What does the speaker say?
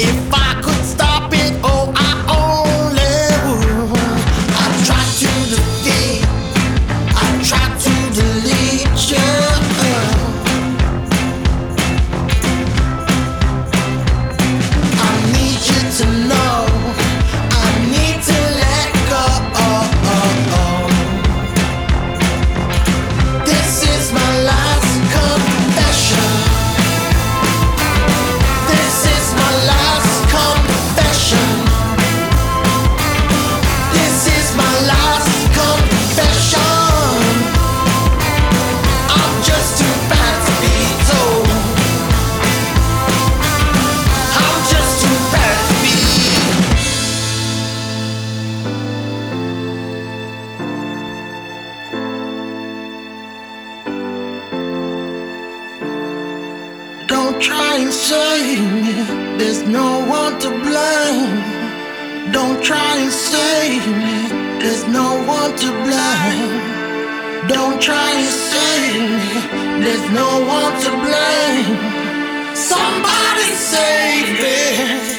If I could stop it, oh, I only would. I try to defeat, I try to delete you. I need you to know, I need to let go. This is my last confession. This is my last confession. This is my last confession. I'm just too bad to be told. I'm just too bad to be. Don't try and save me, there's no one to blame. Don't try and save me, there's no one to blame. Don't try and save me, there's no one to blame. Somebody save me.